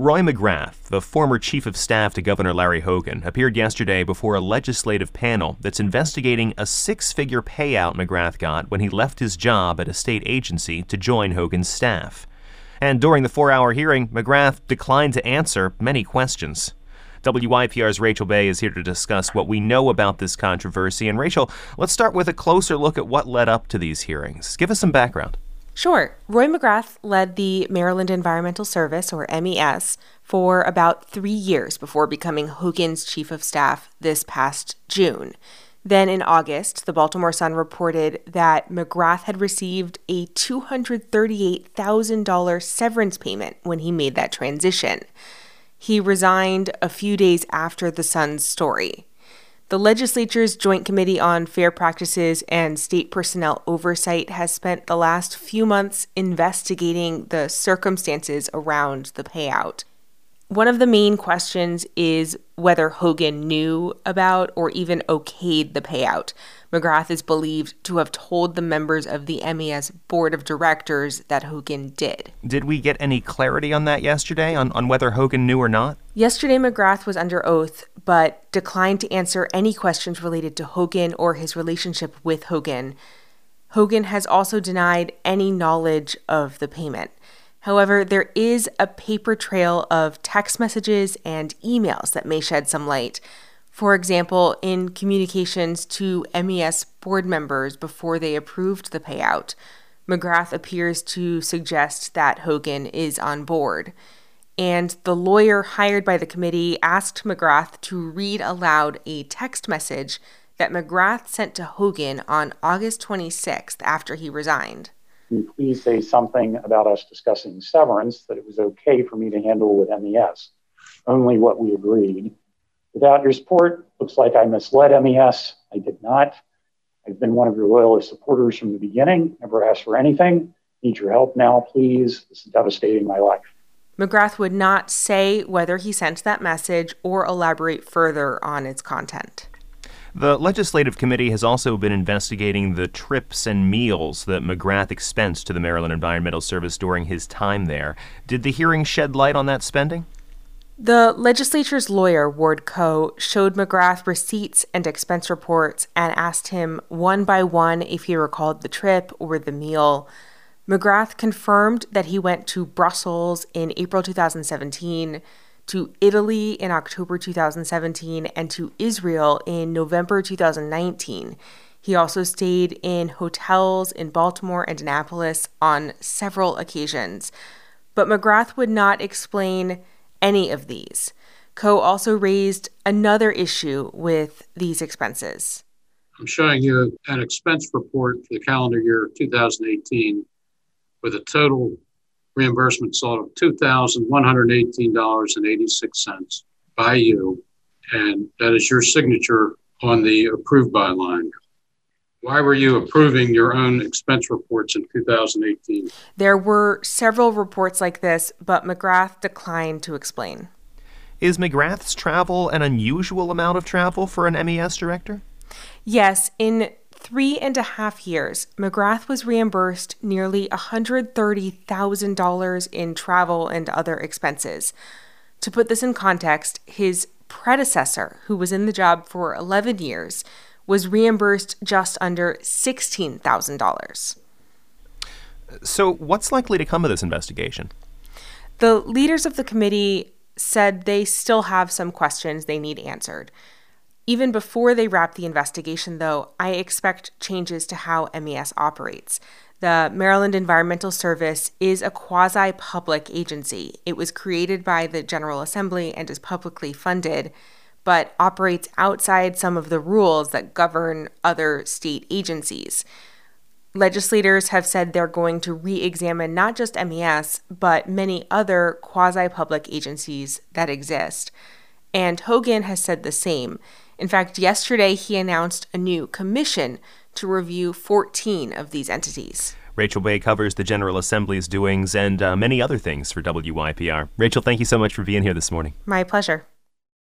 Roy McGrath, the former chief of staff to Governor Larry Hogan, appeared yesterday before a legislative panel that's investigating a six-figure payout McGrath got when he left his job at a state agency to join Hogan's staff. And during the 4-hour hearing, McGrath declined to answer many questions. WYPR's Rachel Bay is here to discuss what we know about this controversy. And Rachel, let's start with a closer look at what led up to these hearings. Give us some background. Sure. Roy McGrath led the Maryland Environmental Service, or MES, for about 3 years before becoming Hogan's chief of staff this past June. Then in August, the Baltimore Sun reported that McGrath had received a $238,000 severance payment when he made that transition. He resigned a few days after the Sun's story. The legislature's Joint Committee on Fair Practices and State Personnel Oversight has spent the last few months investigating the circumstances around the payout. One of the main questions is whether Hogan knew about or even okayed the payout. McGrath is believed to have told the members of the MES board of directors that Hogan did. Did we get any clarity on that yesterday, on whether Hogan knew or not? Yesterday, McGrath was under oath, but declined to answer any questions related to Hogan or his relationship with Hogan. Hogan has also denied any knowledge of the payment. However, there is a paper trail of text messages and emails that may shed some light. For example, in communications to MES board members before they approved the payout, McGrath appears to suggest that Hogan is on board. And the lawyer hired by the committee asked McGrath to read aloud a text message that McGrath sent to Hogan on August 26th after he resigned. Can you please say something about us discussing severance, that it was okay for me to handle with MES, only what we agreed. Without your support, looks like I misled MES. I did not. I've been one of your loyalist supporters from the beginning, never asked for anything. Need your help now, please. This is devastating my life. McGrath would not say whether he sent that message or elaborate further on its content. The Legislative Committee has also been investigating the trips and meals that McGrath expensed to the Maryland Environmental Service during his time there. Did the hearing shed light on that spending? The legislature's lawyer, Ward Coe, showed McGrath receipts and expense reports and asked him one by one if he recalled the trip or the meal. McGrath confirmed that he went to Brussels in April 2017, to Italy in October 2017, and to Israel in November 2019. He also stayed in hotels in Baltimore and Annapolis on several occasions. But McGrath would not explain any of these. Coe also raised another issue with these expenses. I'm showing you an expense report for the calendar year 2018 with a total reimbursement sought of $2,118.86 by you, and that is your signature on the approved by line. Why were you approving your own expense reports in 2018? There were several reports like this, but McGrath declined to explain. Is McGrath's travel an unusual amount of travel for an MES director? Yes, in 3.5 years, McGrath was reimbursed nearly $130,000 in travel and other expenses. To put this in context, his predecessor, who was in the job for 11 years, was reimbursed just under $16,000. So what's likely to come of this investigation? The leaders of the committee said they still have some questions they need answered. Even before they wrap the investigation, though, I expect changes to how MES operates. The Maryland Environmental Service is a quasi-public agency. It was created by the General Assembly and is publicly funded, but operates outside some of the rules that govern other state agencies. Legislators have said they're going to re-examine not just MES, but many other quasi-public agencies that exist. And Hogan has said the same. In fact, yesterday he announced a new commission to review 14 of these entities. Rachel Bay covers the General Assembly's doings and many other things for WYPR. Rachel, thank you so much for being here this morning. My pleasure.